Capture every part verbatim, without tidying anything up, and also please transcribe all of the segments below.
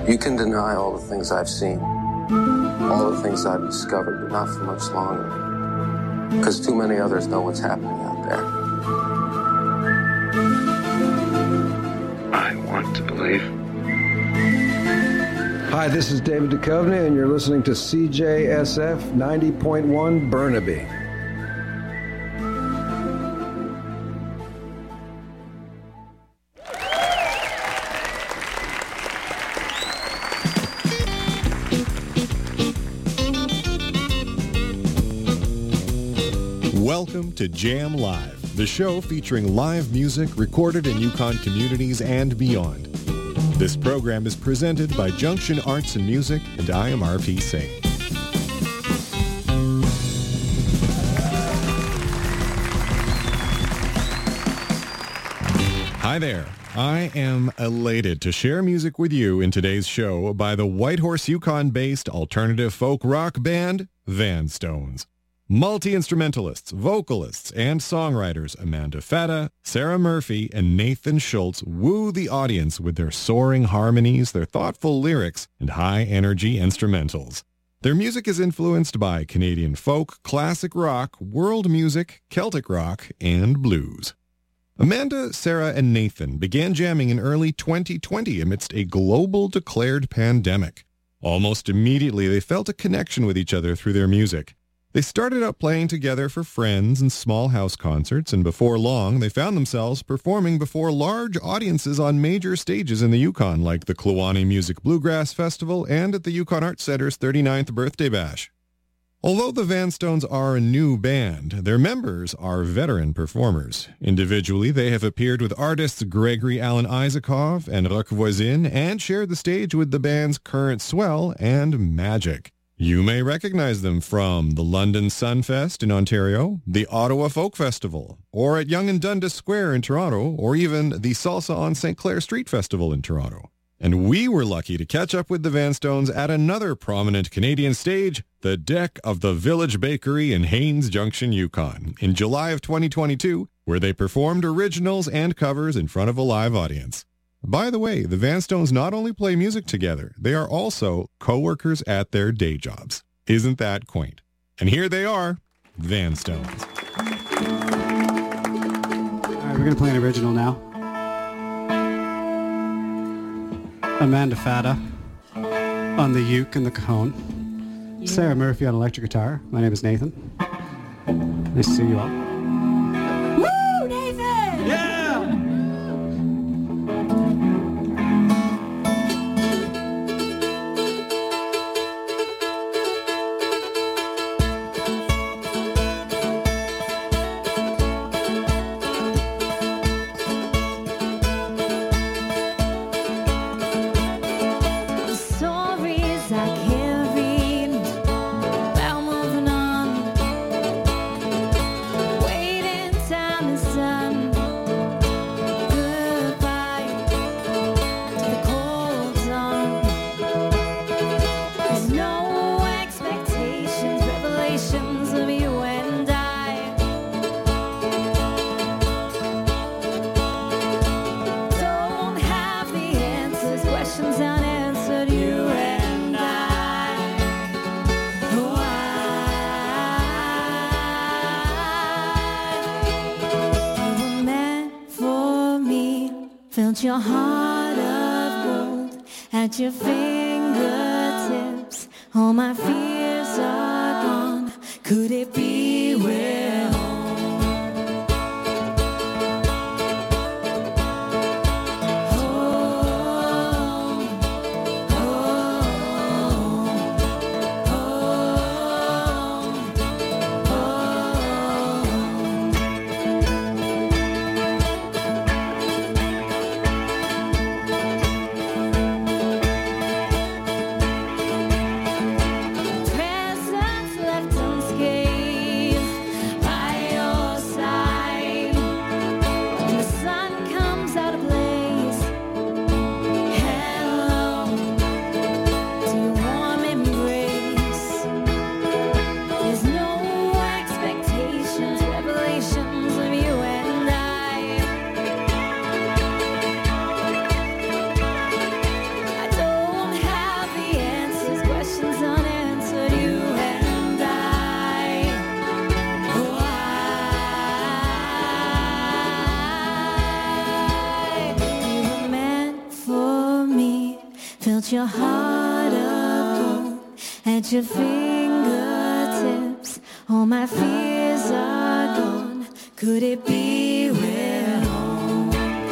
You can deny all the things I've seen, all the things I've discovered, but not for much longer, because too many others know what's happening out there. I want to believe. Hi, this is David Duchovny, and you're listening to C J S F ninety point one Burnaby. Welcome to Jam Live, the show featuring live music recorded in Yukon communities and beyond. This program is presented by Junction Arts and Music, and I am R P Singh. Hi there. I am elated to share music with you in today's show by the Whitehorse, Yukon-based alternative folk rock band, Vanstones. Multi-instrumentalists, vocalists, and songwriters Amanda Fata, Sarah Murphy, and Nathan Schultz woo the audience with their soaring harmonies, their thoughtful lyrics, and high-energy instrumentals. Their music is influenced by Canadian folk, classic rock, world music, Celtic rock, and blues. Amanda, Sarah, and Nathan began jamming in early twenty twenty amidst a global declared pandemic. Almost immediately, they felt a connection with each other through their music. They started out playing together for friends and small house concerts, and before long, they found themselves performing before large audiences on major stages in the Yukon, like the Kluane Music Bluegrass Festival and at the Yukon Arts Center's thirty-ninth Birthday Bash. Although the Vanstones are a new band, their members are veteran performers. Individually, they have appeared with artists Gregory Alan Isakov and Roch Voisine and shared the stage with the band's Current Swell and Magic. You may recognize them from the London Sunfest in Ontario, the Ottawa Folk Festival, or at Yonge and Dundas Square in Toronto, or even the Salsa on Saint Clair Street Festival in Toronto. And we were lucky to catch up with the Vanstones at another prominent Canadian stage, the deck of the Village Bakery in Haines Junction, Yukon, in July of twenty twenty-two, where they performed originals and covers in front of a live audience. By the way, the Vanstones not only play music together, they are also co-workers at their day jobs. Isn't that quaint? And here they are, Vanstones. All right, we're going to play an original now. Amanda Fata on the uke and the cajon. Sarah Murphy on electric guitar. My name is Nathan. Nice to see you all. Woo, Nathan! Yeah! Your heart of gold at your fingertips. All my fears are gone. Could it be we're home? Home, home, home, home. Presents left unscathed. Felt your heart of gold at your fingertips. All my fears are gone. Could it be we're home?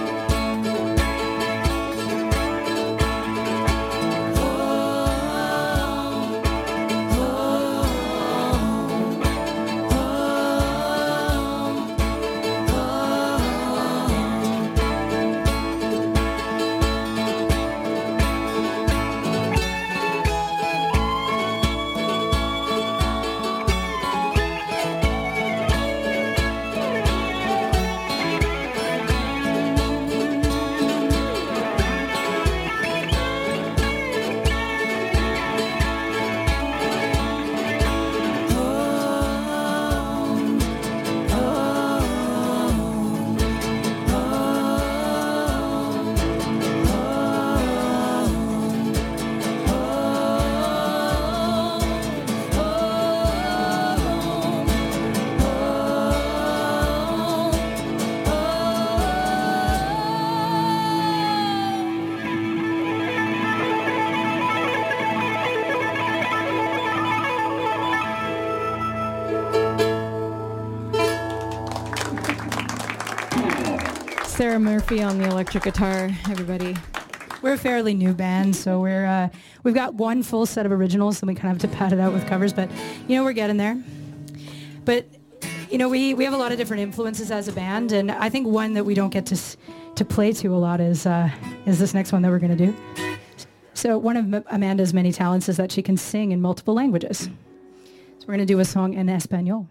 Sarah Murphy on the electric guitar, everybody. We're a fairly new band, so we're uh, we've got one full set of originals, and we kind of have to pad it out with covers. But you know, we're getting there. But you know, we, we have a lot of different influences as a band, and I think one that we don't get to to play to a lot is uh, is this next one that we're going to do. So one of Amanda's many talents is that she can sing in multiple languages. So we're going to do a song in Espanol.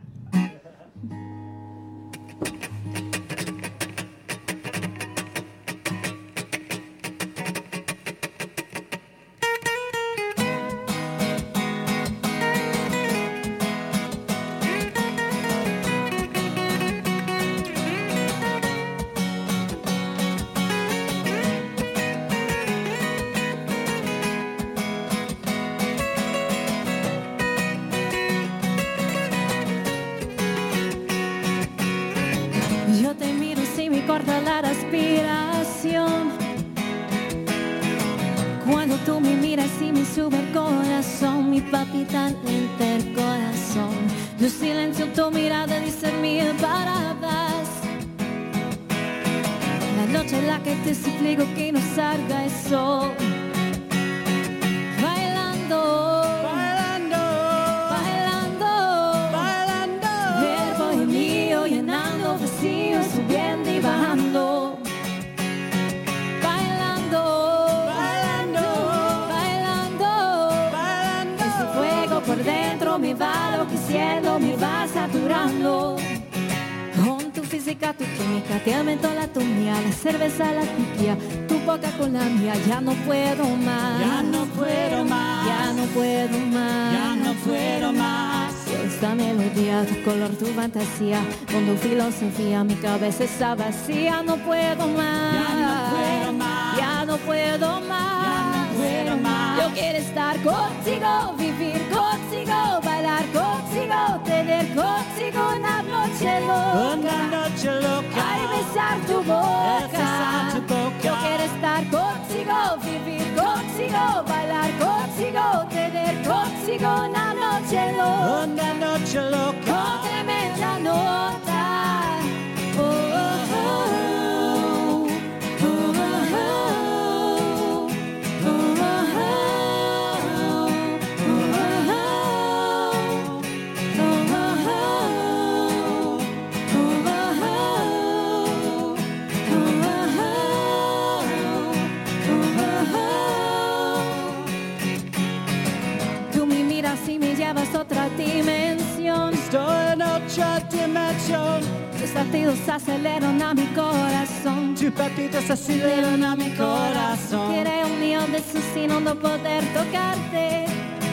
Corta la respiración. Cuando tú me miras y me sube el corazón, mi palpitar lento el corazón. Los silencios, tu mirada dice mil palabras. La noche en la que te suplico que no salga el sol. Bailando, bailando, bailando, bailando. Verbo y mío llenando vacíos, subiendo y bajando. Bailando, bailando, bailando, bailando. Ese fuego por dentro me va enloqueciendo, me va saturando. Con tu física, tu química, te aumento la atomía, la cerveza, la piquia, tu boca con la mía. Ya no puedo más, ya no puedo más, ya no puedo más, ya no puedo más. Esta melodía, tu color, tu fantasía, con tu filosofía, mi cabeza está vacía. No puedo más, ya no puedo más, ya no puedo más, ya no puedo más. Yo quiero estar contigo, vivir contigo, bailar contigo, tener contigo una noche loca, una noche loca, ay, besar tu boca, besar tu boca. Yo quiero estar contigo, vivir contigo, bailar contigo, tener contigo una noche loca, una noche loca, con tremenda nota. Oh, oh, oh, oh, oh, oh, tú me miras y me llevas a otra dimensión. estoy en otra dimensión. Tus latidos aceleran a mi corazón. Tus patitas aceleran a mi corazón. Quiere un mío de sucino no poder tocarte,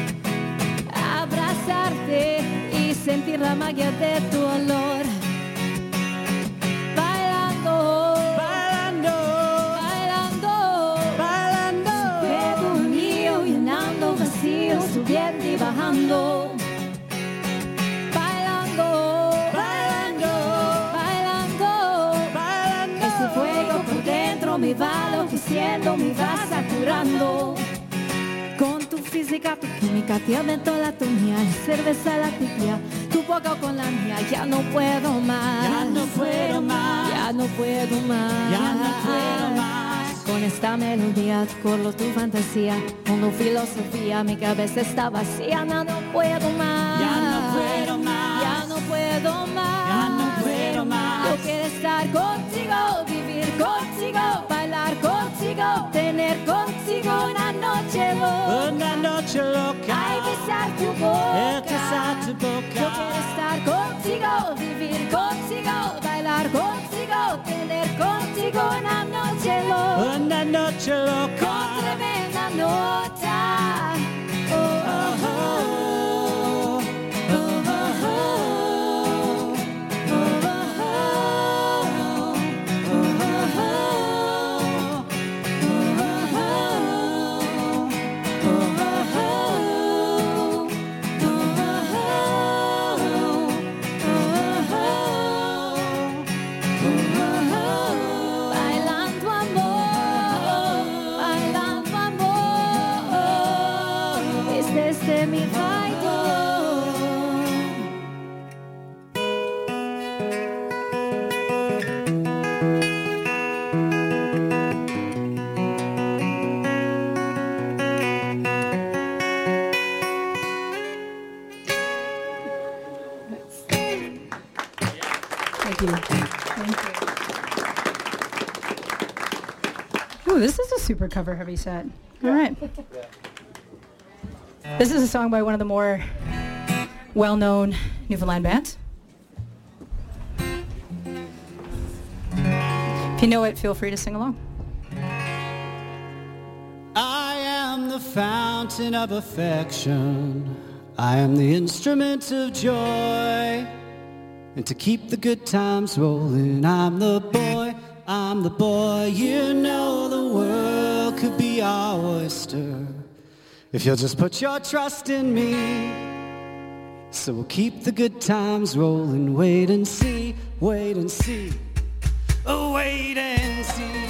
abrazarte y sentir la magia de tu olor. Bailando, bailando, bailando, bailando. Fuego mío llenando vacíos, subiendo y bajando. Me va enloqueciendo, me va saturando. física, tu química, te aumentó la tu mía, la cerveza, la tibia, tu boca con la mía, ya no puedo más. Ya no puedo más. Ya no puedo más. Ya no puedo más. Con esta melodía, corro tu fantasía, con tu filosofía, mi cabeza está vacía, no, no puedo más. Ya no puedo más. Ya no puedo más. Ya no puedo más. Yo quiero estar contigo, vivir contigo, bailar contigo, tener contigo una noche loca. Una noche loca. Ay, besar tu boca. Besar tu boca. Yo quiero estar contigo, vivir contigo, bailar contigo, tener contigo una noche loca. Una noche loca. Con tremenda nota. Oh, oh, oh. Oh, oh, oh. Oh, oh, oh. Oh, bailando amor, bailando amor, es desde mi baile. Thank you. Thank you. Ooh, this is a super cover heavy set. All right. This is a song by one of the more well-known Newfoundland bands. If you know it, feel free to sing along. I am the fountain of affection. I am the instrument of joy. And to keep the good times rolling, I'm the boy, I'm the boy. You know the world could be our oyster if you'll just put your trust in me. So we'll keep the good times rolling. Wait and see, wait and see. Oh, wait and see.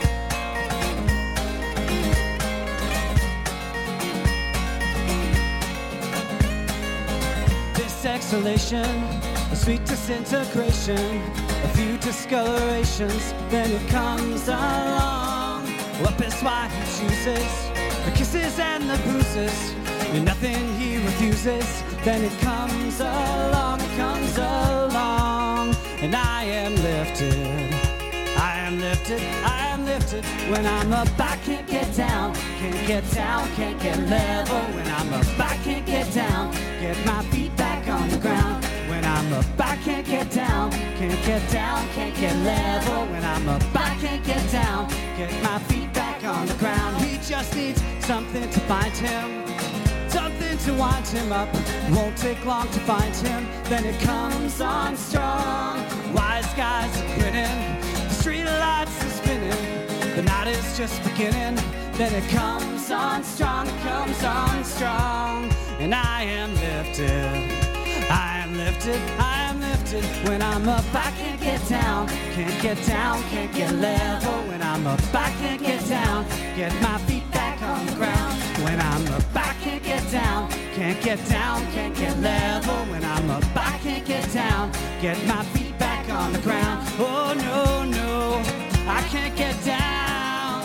This exhalation, a sweet disintegration, a few discolorations, then it comes along. What is why he chooses the kisses and the bruises, and nothing he refuses. Then it comes along, it comes along, and I am lifted. I am lifted, I am lifted. When I'm up, I can't get down, can't get down, can't get level. When I'm up, I can't get down, get my feet back on the ground. When I'm up, I can't get down, can't get down, can't get level. When I'm up, I can't get down, get my feet back on the ground. He just needs something to find him, something to wind him up. Won't take long to find him, then it comes on strong. Wise guys are grinning, the street lights are spinning, the night is just beginning. Then it comes on strong, it comes on strong, and I am lifted. I am lifted, I am lifted. When I'm up, I can't get down, can't get down, can't get level. When I'm up, I can't get down, get my feet back on the ground. When I'm up, I can't get down, can't get down, can't get level. When I'm up, I can't get down, get my feet back on the ground. Oh no, no, I can't get down.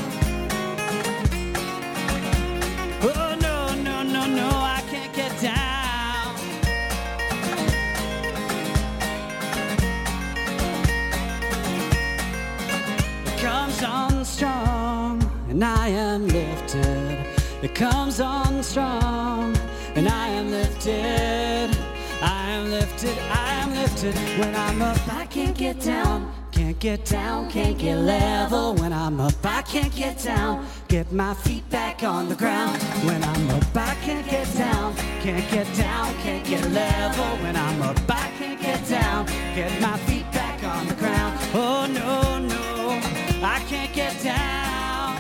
Oh no, no, no, no, I can't get down. Comes on strong, and I am lifted. It comes on strong, and I am lifted. I am lifted, I am lifted. When I'm up, I can't get down, can't get down, can't get level. When I'm up, I can't get down, get my feet back on the ground. When I'm up, I can't get down, can't get down, can't get level. When I'm up, I can't get down, get my feet back on the ground. Oh no, no, I can't get down.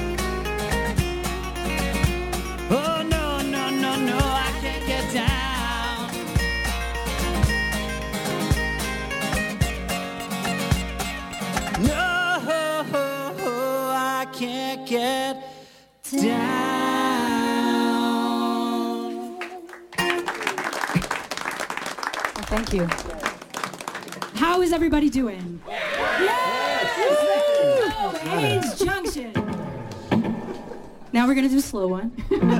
Oh no, no, no, no, I can't get down. No, I can't get down. Thank you. How is everybody doing? Yes! Oh, AIDS Junction. Now we're going to do a slow one.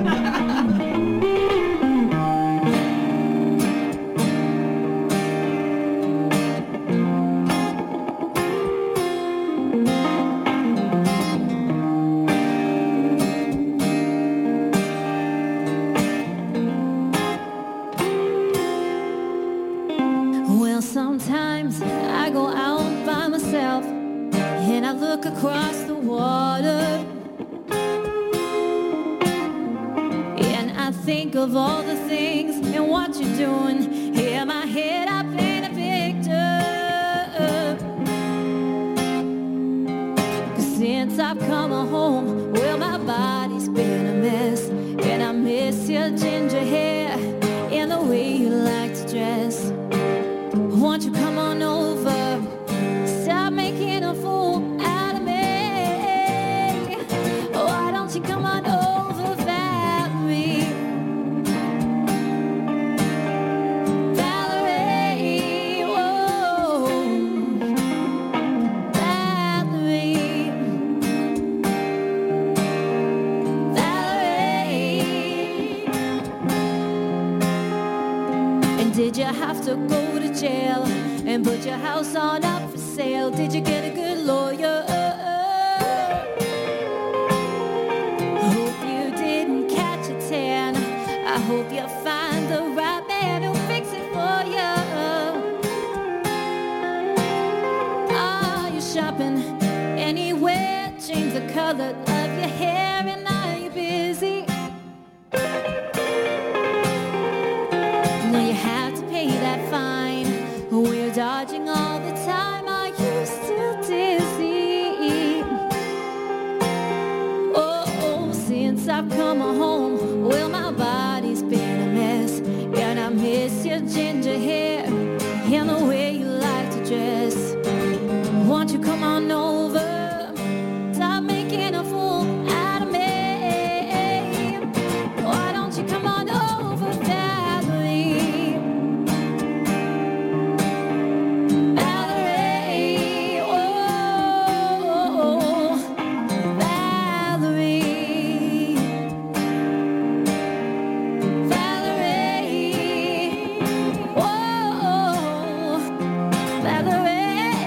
Well, sometimes I go out by myself and I look across the water and I think of all the things and what you're doing. In my head I paint a picture, 'cause since I've come home, well, my body's been a mess, and I miss your ginger hair and the way you like to dress. Won't you come on over? Stop making a fool out of me. Why don't you come on over, Valerie? Valerie, whoa. Valerie. Valerie. And did you have to go to jail and put your house on up for sale? Did you get a good lawyer? Hope you didn't catch a tan. I hope you find the right man who'll fix it for you. Are you shopping anywhere? Change the color of your hair, and are you busy? No, you have to pay that fine. We're dodging all the time. Are you still dizzy? Oh, oh, since I've come home, well, my body's been a mess, and I miss your ginger hair and the way you like to dress. Won't you come on over? Stop making a fool out of me. Why don't you come on over, Valerie? Valerie, oh, Valerie. Valerie, oh, Valerie.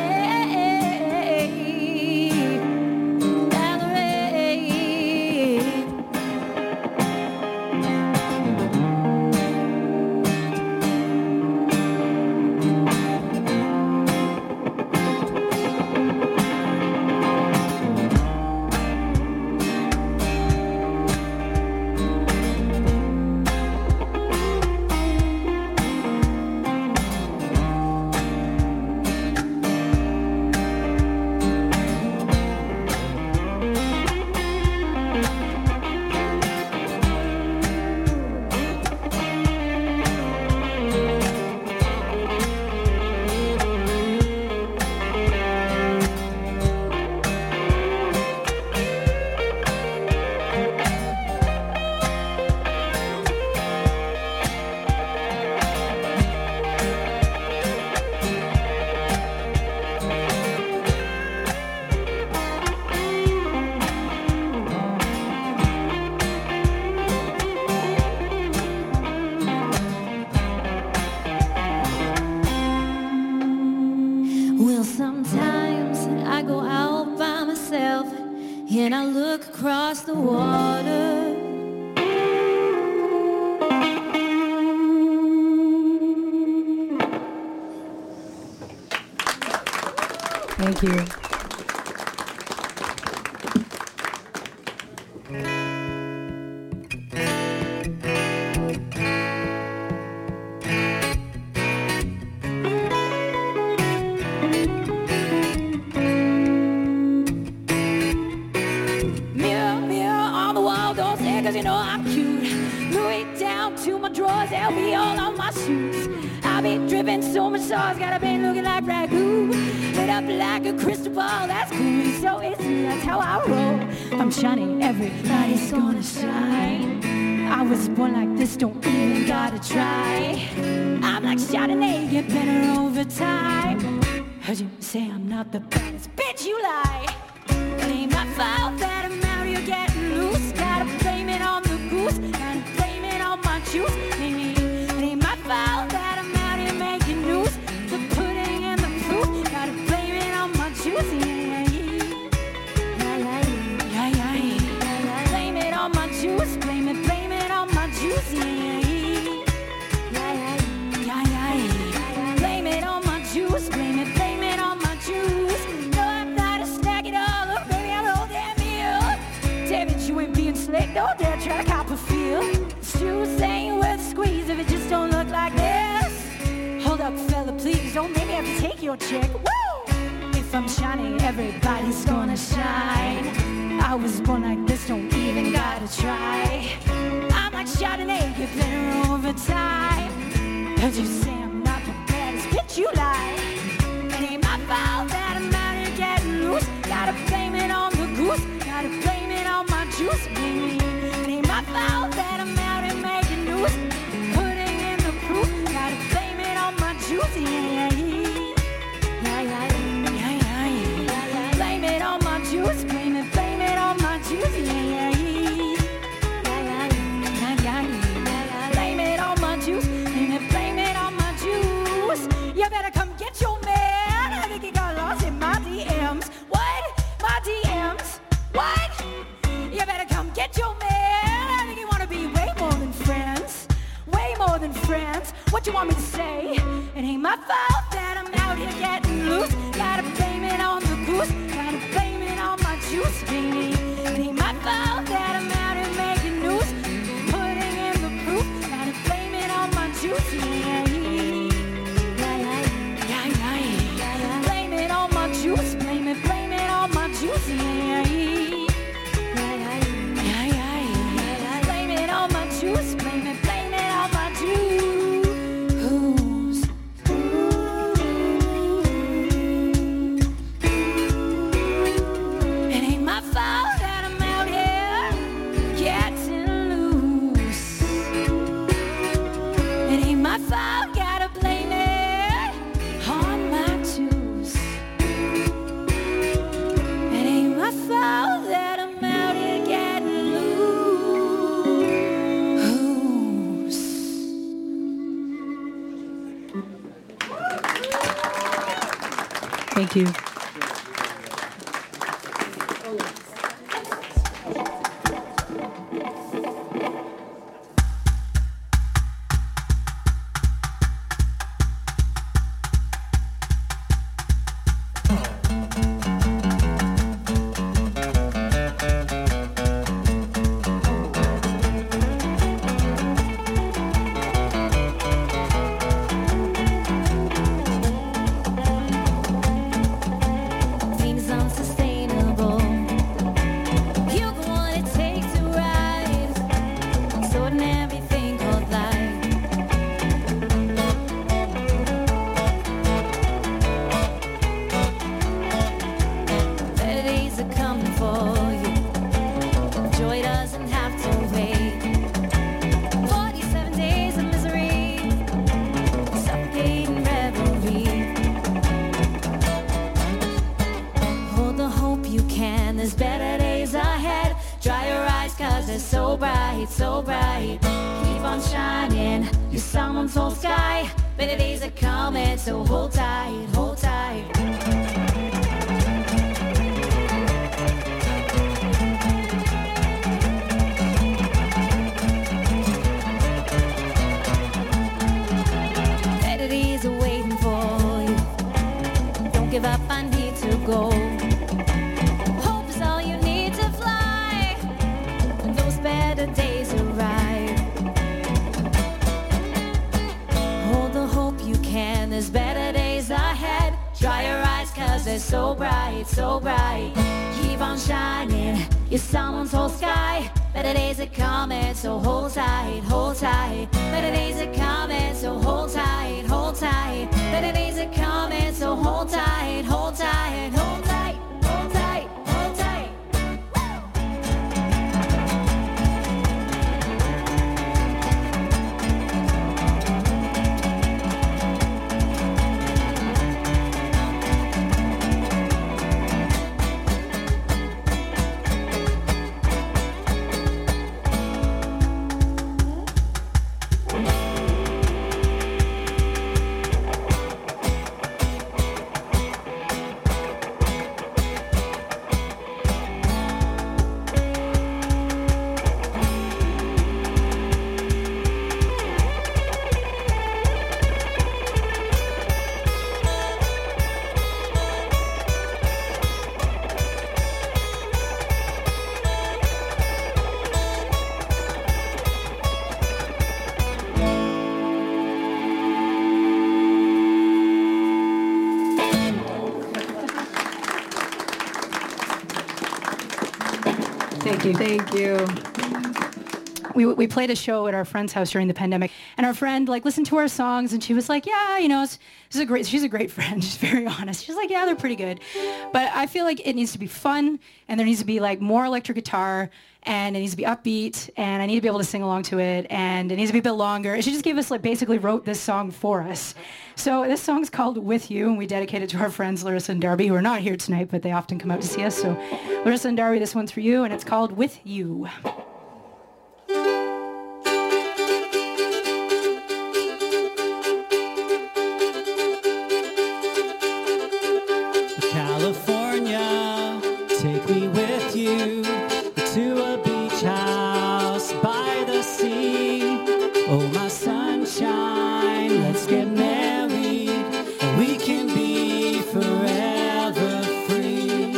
Well, sometimes I go out by myself and I look across the water. Thank you. Mirror, mirror on the wall, don't stare 'cause you know I'm cute. Louis down to my drawers, they'll be all on my shoes. I'll be dripping so much sauce, got a been looking like ragu. Lit up like a crystal ball, that's cool. So it's me, that's how I roll. I'm shining, everybody's gonna shine. I was born like this, don't even gotta try. I'm like Chardonnay, get better over time. Heard you say I'm not the baddest bitch, you lie. It ain't my fault that I'm out here getting loose. Gotta blame it on the goose, gotta blame it on my juice. Maybe it ain't my fault that I'm out here making news. The pudding and the fruit, gotta blame it on my juice. Yeah, yeah, yeah, yeah, yeah. Blame it on my juice, blame it, blame it on my juice. Yeah, yeah, yeah, yeah, yeah. Blame it on my juice, blame it, blame it on my juice. No, I'm not a snack at all. Look, baby, I'm all damn meal. Damn it, you ain't being slick. Don't dare try to cop a feel. This juice ain't worth a squeeze if it just don't look like this. Hold up, fella, please. Don't make me have to take your check. Woo! If I'm shining, everybody's gonna shine. I was born like this, don't even gotta try. I'm like Chardonnay, get better over time. Heard you say I'm not the baddest bitch, you lie. It ain't my fault that I'm out here getting loose. Gotta blame it on the goose, gotta blame it on my juice, baby. It ain't my fault that I'm out here making news. Putting in the proof, gotta blame it on my juice, yeah, yeah, yeah, yeah, yeah, yeah, yeah. Blame it on my juice, blame it, blame it on my juice, yeah, yeah, yeah, yeah, yeah, yeah. Blame it on my juice, blame it, blame it on my juice. You better come get your man. I think he got lost in my D Ms. What? My D Ms? What? You better come get your man. I think you wanna be way more than friends. Way more than friends. What you want me to say? It ain't my fault that I'm out here getting loose. Gotta blame it on the goose. Gotta blame it on my juice, baby. It ain't my fault that I'm out here making news. Putting in the proof. Gotta blame it on my juice, yeah, yeah, yeah, yeah. Blame it on my juice. Blame it, blame it on my juice, yeah, yeah, yeah. Blame it on my juice. Blame it, blame it on my juice. It ain't my fault that I'm out here getting loose. It ain't my fault, gotta blame it on my juice. It ain't my fault that I'm out here getting loose. Thank you. Seems unsustainable. You got what it takes to ride this ordinary thing called life. Better days are coming for you. Joy doesn't have to wait. forty-seven days of misery, suffocating revelry. Hold the hope you can, there's better days ahead. Dry your eyes cause they're so bright, so bright. Keep on shining, you're someone's whole sky. Better days are coming, so hold tight, hold tight. Better days are waiting for you. Don't give up, I need to go. Hope is all you need to fly when those better days arrive. Hold the hope you can, there's better days ahead. Dry your eyes cause they're so bright, so bright. Keep on shining, you're someone's whole sky. Better days are coming, so hold tight, hold tight. Better days are coming, so hold tight, hold tight. Better days are coming, so hold tight, hold tight, hold tight, hold tight, hold tight. Thank you. Thank you. We, we played a show at our friend's house during the pandemic, and our friend like listened to our songs, and she was like, yeah, you know, it's, this is a great, she's a great friend. She's very honest. She's like, yeah, they're pretty good. But I feel like it needs to be fun, and there needs to be like more electric guitar, and it needs to be upbeat, and I need to be able to sing along to it, and it needs to be a bit longer. And she just gave us like basically wrote this song for us. So this song's called With You, and we dedicate it to our friends Larissa and Darby, who are not here tonight, but they often come out to see us. So Larissa and Darby, this one's for you, and it's called With You. California, take me with you to a beach house by the sea. Oh, my sunshine, let's get married, and we can be forever free.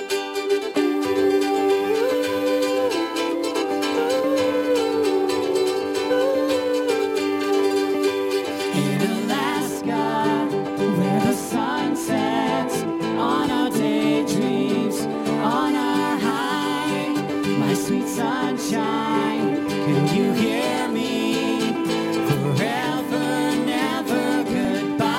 In Alaska, where the sun sets on our daydreams, on our high, my sweet sunshine, can you hear me? Forever, never goodbye.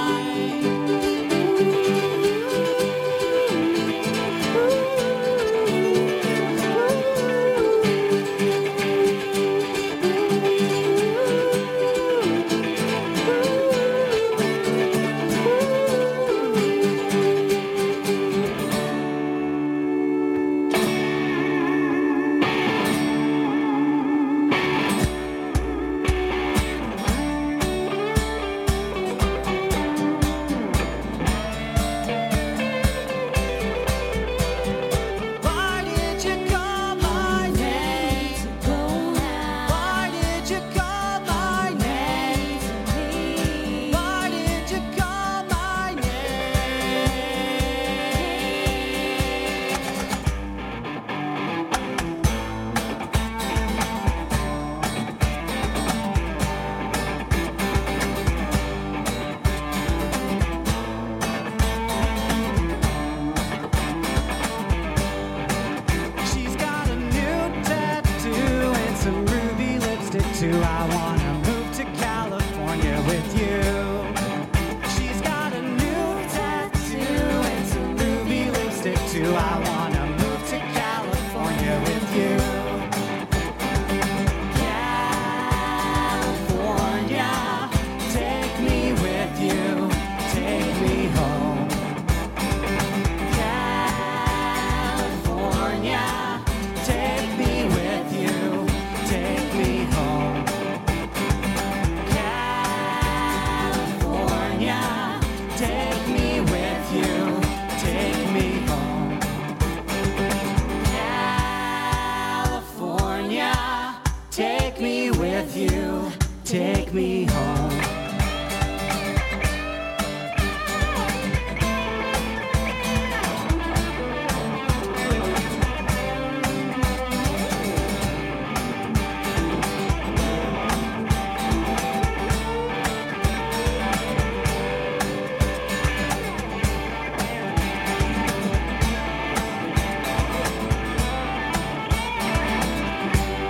Why did you call my name? Why did you call my name? Why did you call my She's got a new tattoo and some ruby lipstick too. I wanna move to California with you. She's got a new tattoo and some ruby lipstick too. I wanna move to California with you. California, take me with you, take me home. California, take me with you, take me home. California, take me with you, take me home. California, take me with you, take me home.